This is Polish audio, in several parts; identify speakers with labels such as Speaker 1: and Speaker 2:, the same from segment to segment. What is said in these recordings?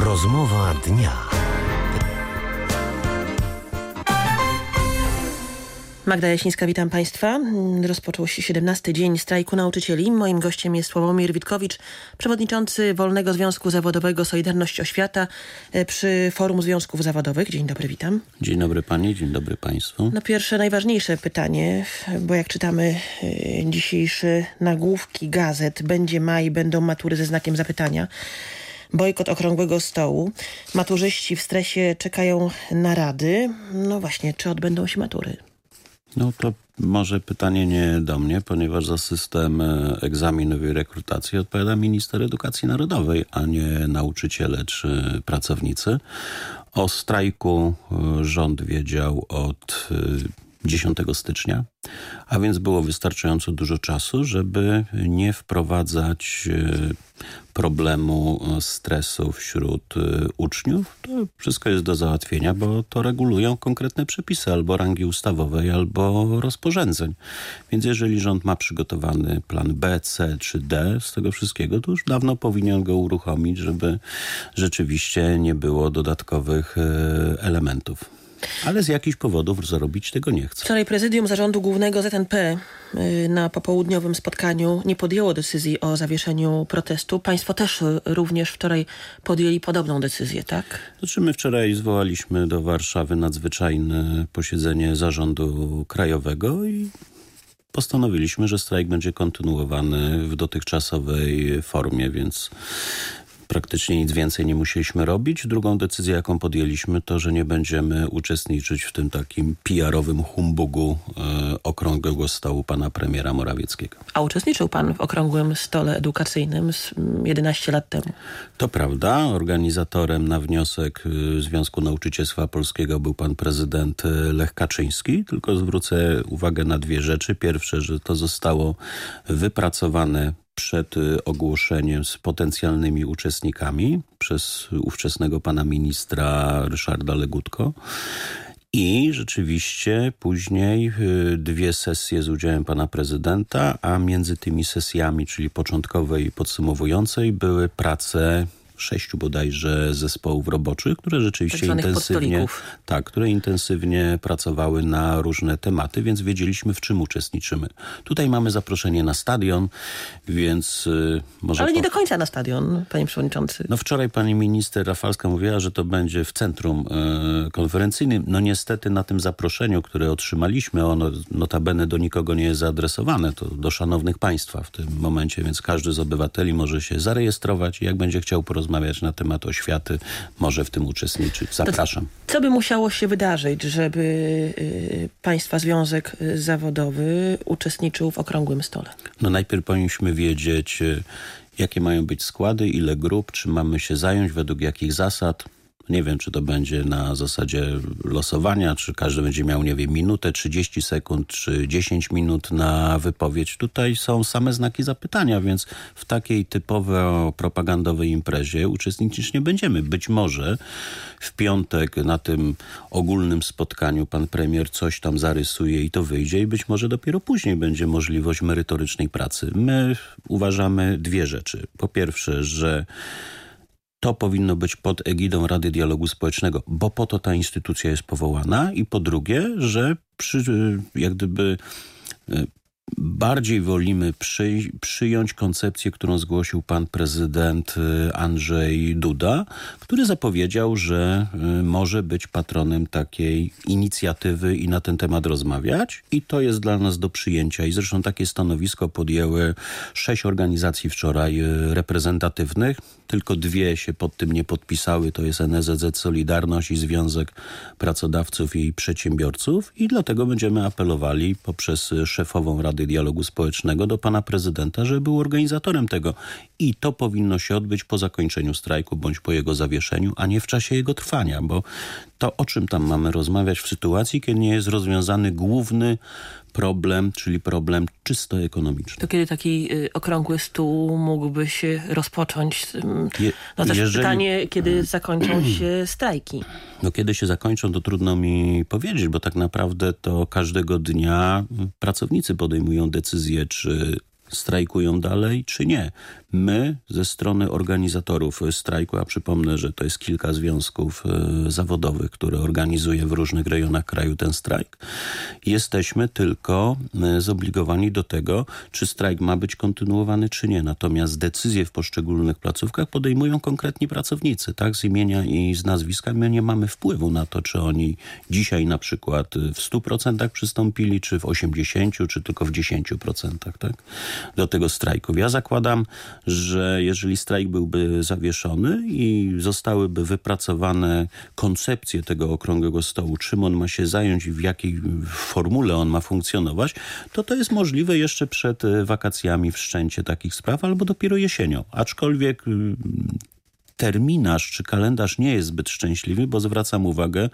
Speaker 1: Rozmowa dnia.
Speaker 2: Magda Jasińska, witam Państwa. Rozpoczął się 17. dzień strajku nauczycieli. Moim gościem jest Sławomir Witkowicz, przewodniczący Wolnego Związku Zawodowego Solidarność Oświata przy Forum Związków Zawodowych. Dzień dobry, witam.
Speaker 3: Dzień dobry Pani, dzień dobry Państwu.
Speaker 2: No pierwsze, najważniejsze pytanie, bo jak czytamy dzisiejsze nagłówki gazet, będzie maj, będą matury ze znakiem zapytania. Bojkot okrągłego stołu. Maturzyści w stresie czekają na rady. No właśnie, czy odbędą się matury?
Speaker 3: No to może pytanie nie do mnie, ponieważ za system egzaminów i rekrutacji odpowiada minister edukacji narodowej, a nie nauczyciele czy pracownicy. O strajku rząd wiedział od 10 stycznia, a więc było wystarczająco dużo czasu, żeby nie wprowadzać problemu stresu wśród uczniów. To wszystko jest do załatwienia, bo to regulują konkretne przepisy albo rangi ustawowej, albo rozporządzeń. Więc jeżeli rząd ma przygotowany plan B, C czy D z tego wszystkiego, to już dawno powinien go uruchomić, żeby rzeczywiście nie było dodatkowych elementów. Ale z jakichś powodów zrobić tego nie chce.
Speaker 2: Wczoraj prezydium Zarządu Głównego ZNP na popołudniowym spotkaniu nie podjęło decyzji o zawieszeniu protestu. Państwo też również wczoraj podjęli podobną decyzję, tak?
Speaker 3: Znaczy my wczoraj zwołaliśmy do Warszawy nadzwyczajne posiedzenie Zarządu Krajowego i postanowiliśmy, że strajk będzie kontynuowany w dotychczasowej formie, więc praktycznie nic więcej nie musieliśmy robić. Drugą decyzję, jaką podjęliśmy, to, że nie będziemy uczestniczyć w tym takim PR-owym humbugu okrągłego stołu pana premiera Morawieckiego.
Speaker 2: A uczestniczył pan w okrągłym stole edukacyjnym 11 lat temu. To
Speaker 3: prawda. Organizatorem na wniosek Związku Nauczycielstwa Polskiego był pan prezydent Lech Kaczyński. Tylko zwrócę uwagę na dwie rzeczy. Pierwsze, że to zostało wypracowane przed ogłoszeniem z potencjalnymi uczestnikami przez ówczesnego pana ministra Ryszarda Legutko. I rzeczywiście później 2 sesje z udziałem pana prezydenta, a między tymi sesjami, czyli początkowej i podsumowującej, były prace 6 bodajże zespołów roboczych, które rzeczywiście intensywnie pracowały na różne tematy, więc wiedzieliśmy, w czym uczestniczymy. Tutaj mamy zaproszenie na stadion, więc może...
Speaker 2: Ale nie do końca na stadion, panie przewodniczący.
Speaker 3: No wczoraj pani minister Rafalska mówiła, że to będzie w centrum konferencyjnym. No niestety na tym zaproszeniu, które otrzymaliśmy, ono notabene do nikogo nie jest zaadresowane, to do szanownych państwa w tym momencie, więc każdy z obywateli może się zarejestrować i jak będzie chciał porozmawiać na temat oświaty, może w tym uczestniczyć. Zapraszam.
Speaker 2: Co by musiało się wydarzyć, żeby Państwa Związek Zawodowy uczestniczył w okrągłym stole?
Speaker 3: No najpierw powinniśmy wiedzieć, jakie mają być składy, ile grup, czym mamy się zająć, według jakich zasad. Nie wiem, czy to będzie na zasadzie losowania, czy każdy będzie miał, nie wiem, minutę, 30 sekund, czy 10 minut na wypowiedź. Tutaj są same znaki zapytania, więc w takiej typowo propagandowej imprezie uczestniczyć nie będziemy. Być może w piątek na tym ogólnym spotkaniu pan premier coś tam zarysuje i to wyjdzie i być może dopiero później będzie możliwość merytorycznej pracy. My uważamy 2 rzeczy. Po pierwsze, że to powinno być pod egidą Rady Dialogu Społecznego, bo po to ta instytucja jest powołana. I po drugie, że bardziej wolimy przyjąć koncepcję, którą zgłosił pan prezydent Andrzej Duda, który zapowiedział, że może być patronem takiej inicjatywy i na ten temat rozmawiać. I to jest dla nas do przyjęcia. I zresztą takie stanowisko podjęły 6 organizacji wczoraj reprezentatywnych. Tylko 2 się pod tym nie podpisały. To jest NSZZ Solidarność i Związek Pracodawców i Przedsiębiorców. I dlatego będziemy apelowali poprzez szefową Rady Dialogu Społecznego do pana prezydenta, żeby był organizatorem tego. I to powinno się odbyć po zakończeniu strajku bądź po jego zawieszeniu, a nie w czasie jego trwania, bo to o czym tam mamy rozmawiać w sytuacji, kiedy nie jest rozwiązany główny problem, czyli problem czysto ekonomiczny.
Speaker 2: To kiedy taki okrągły stół mógłby się rozpocząć? Pytanie, kiedy zakończą się strajki?
Speaker 3: No kiedy się zakończą, to trudno mi powiedzieć, bo tak naprawdę to każdego dnia pracownicy podejmują decyzję, czy strajkują dalej, czy nie. My ze strony organizatorów strajku, a przypomnę, że to jest kilka związków zawodowych, które organizuje w różnych rejonach kraju ten strajk, jesteśmy tylko zobligowani do tego, czy strajk ma być kontynuowany, czy nie. Natomiast decyzje w poszczególnych placówkach podejmują konkretni pracownicy, tak, z imienia i z nazwiska. My nie mamy wpływu na to, czy oni dzisiaj na przykład w 100% przystąpili, czy w 80%, czy tylko w 10%, tak, do tego strajku. Ja zakładam, że jeżeli strajk byłby zawieszony i zostałyby wypracowane koncepcje tego okrągłego stołu, czym on ma się zająć i w jakiej formule on ma funkcjonować, to jest możliwe jeszcze przed wakacjami wszczęcie takich spraw, albo dopiero jesienią. Aczkolwiek terminarz czy kalendarz nie jest zbyt szczęśliwy, bo zwracam uwagę,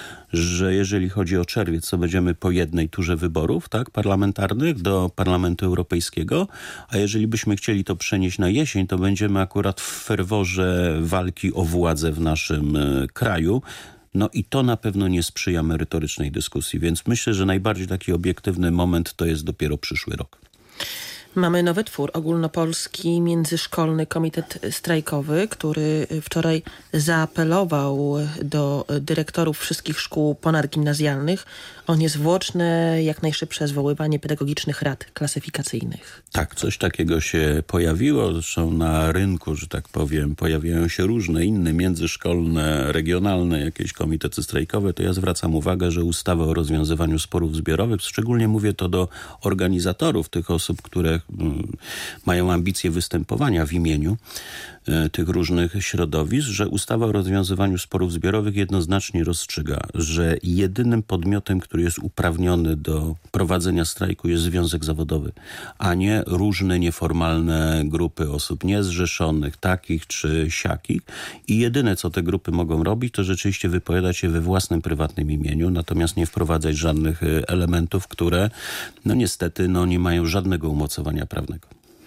Speaker 3: że jeżeli chodzi o czerwiec, to będziemy po jednej turze wyborów, tak, parlamentarnych do Parlamentu Europejskiego, a jeżeli byśmy chcieli to przenieść na jesień, to będziemy akurat w ferworze walki o władzę w naszym kraju. No i to na pewno nie sprzyja merytorycznej dyskusji, więc myślę, że najbardziej taki obiektywny moment to jest dopiero przyszły rok.
Speaker 2: Mamy nowy twór, Ogólnopolski Międzyszkolny Komitet Strajkowy, który wczoraj zaapelował do dyrektorów wszystkich szkół ponadgimnazjalnych o niezwłoczne, jak najszybsze zwoływanie pedagogicznych rad klasyfikacyjnych.
Speaker 3: Tak, coś takiego się pojawiło. Zresztą na rynku, że tak powiem, pojawiają się różne inne międzyszkolne, regionalne jakieś komitety strajkowe. To ja zwracam uwagę, że ustawa o rozwiązywaniu sporów zbiorowych, szczególnie mówię to do organizatorów, tych osób, które mają ambicje występowania w imieniu tych różnych środowisk, że ustawa o rozwiązywaniu sporów zbiorowych jednoznacznie rozstrzyga, że jedynym podmiotem, który jest uprawniony do prowadzenia strajku, jest związek zawodowy, a nie różne nieformalne grupy osób niezrzeszonych, takich czy siakich. I jedyne, co te grupy mogą robić, to rzeczywiście wypowiadać się we własnym, prywatnym imieniu, natomiast nie wprowadzać żadnych elementów, które niestety nie mają żadnego umocowania prawnego.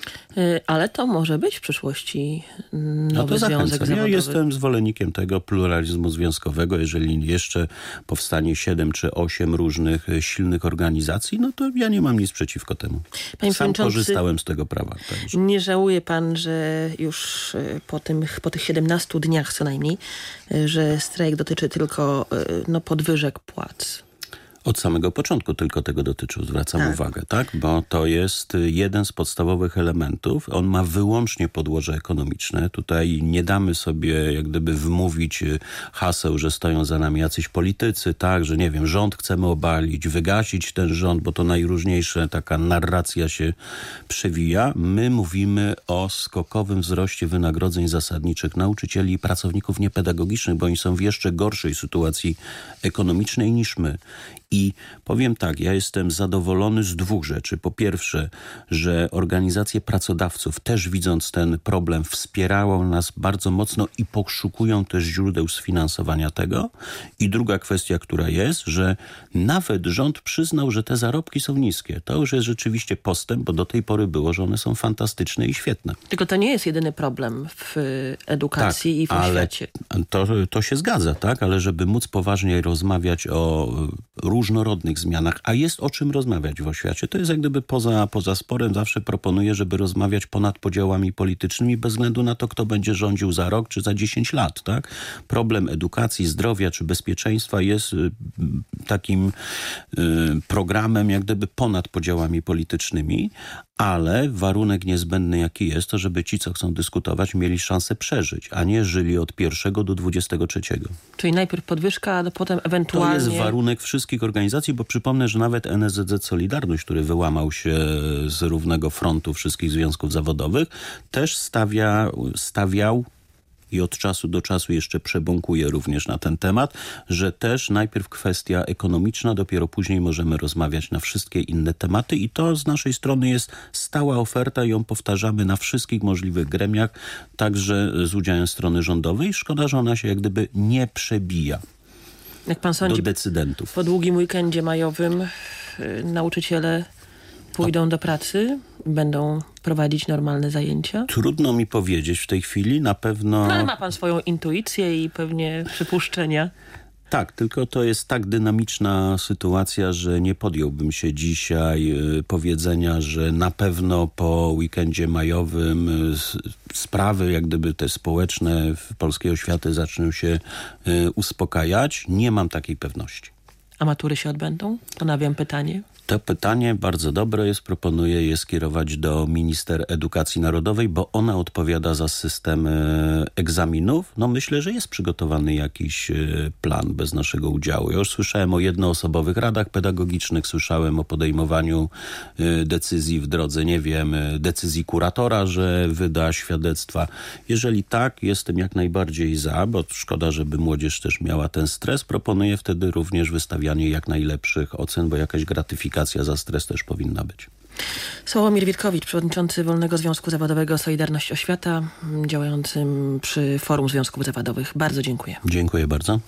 Speaker 2: Ale to może być w przyszłości nowy
Speaker 3: to
Speaker 2: związek
Speaker 3: zachęcam.
Speaker 2: zawodowy.
Speaker 3: Ja jestem zwolennikiem tego pluralizmu związkowego. Jeżeli jeszcze powstanie 7 czy 8 różnych silnych organizacji, to ja nie mam nic przeciwko temu.
Speaker 2: Panie
Speaker 3: Sam korzystałem z tego prawa. Także.
Speaker 2: Nie żałuje pan, że już po tych 17 dniach co najmniej, że strajk dotyczy tylko podwyżek płac?
Speaker 3: Od samego początku tylko tego dotyczył, zwracam uwagę, tak? Bo to jest jeden z podstawowych elementów. On ma wyłącznie podłoże ekonomiczne. Tutaj nie damy sobie jak gdyby wmówić haseł, że stoją za nami jacyś politycy, tak? Że nie wiem, rząd chcemy obalić, wygasić ten rząd, bo to najróżniejsza taka narracja się przewija. My mówimy o skokowym wzroście wynagrodzeń zasadniczych nauczycieli i pracowników niepedagogicznych, bo oni są w jeszcze gorszej sytuacji ekonomicznej niż my. I powiem tak, ja jestem zadowolony z dwóch rzeczy. Po pierwsze, że organizacje pracodawców też widząc ten problem wspierają nas bardzo mocno i poszukują też źródeł sfinansowania tego. I druga kwestia, która jest, że nawet rząd przyznał, że te zarobki są niskie. To już jest rzeczywiście postęp, bo do tej pory było, że one są fantastyczne i świetne.
Speaker 2: Tylko to nie jest jedyny problem w edukacji i w oświacie.
Speaker 3: To się zgadza, tak? Ale żeby móc poważnie rozmawiać o różnorodnych zmianach, a jest o czym rozmawiać w oświacie. To jest jak gdyby poza sporem. Zawsze proponuję, żeby rozmawiać ponad podziałami politycznymi bez względu na to, kto będzie rządził za rok czy za 10 lat. Tak? Problem edukacji, zdrowia czy bezpieczeństwa jest takim programem jak gdyby ponad podziałami politycznymi, ale warunek niezbędny jaki jest, to żeby ci, co chcą dyskutować, mieli szansę przeżyć, a nie żyli od 1 do 23.
Speaker 2: Czyli najpierw podwyżka, a potem ewentualnie...
Speaker 3: To jest warunek wszystkich organizacji, bo przypomnę, że nawet NSZZ Solidarność, który wyłamał się z równego frontu wszystkich związków zawodowych, też stawiał i od czasu do czasu jeszcze przebąkuje również na ten temat, że też najpierw kwestia ekonomiczna, dopiero później możemy rozmawiać na wszystkie inne tematy i to z naszej strony jest stała oferta i ją powtarzamy na wszystkich możliwych gremiach, także z udziałem strony rządowej. Szkoda, że ona się jak gdyby nie przebija.
Speaker 2: Jak pan sądzi,
Speaker 3: do decydentów.
Speaker 2: Po długim weekendzie majowym nauczyciele pójdą do pracy? Będą prowadzić normalne zajęcia?
Speaker 3: Trudno mi powiedzieć w tej chwili, na pewno...
Speaker 2: Ale ma pan swoją intuicję i pewnie przypuszczenia.
Speaker 3: Tak, tylko to jest tak dynamiczna sytuacja, że nie podjąłbym się dzisiaj powiedzenia, że na pewno po weekendzie majowym sprawy jak gdyby te społeczne w polskiej oświaty zaczną się uspokajać. Nie mam takiej pewności.
Speaker 2: A matury się odbędą? Ponawiam pytanie.
Speaker 3: To pytanie bardzo dobre jest. Proponuję je skierować do minister edukacji narodowej, bo ona odpowiada za system egzaminów. No myślę, że jest przygotowany jakiś plan bez naszego udziału. Ja już słyszałem o jednoosobowych radach pedagogicznych, słyszałem o podejmowaniu decyzji w drodze, nie wiem, decyzji kuratora, że wyda świadectwa. Jeżeli tak, jestem jak najbardziej za, bo szkoda, żeby młodzież też miała ten stres. Proponuję wtedy również wystawianie jak najlepszych ocen, bo jakaś gratyfikacja za stres też powinna być.
Speaker 2: Sławomir Witkowicz, przewodniczący Wolnego Związku Zawodowego Solidarność Oświata, działającym przy Forum Związków Zawodowych. Bardzo dziękuję.
Speaker 3: Dziękuję bardzo.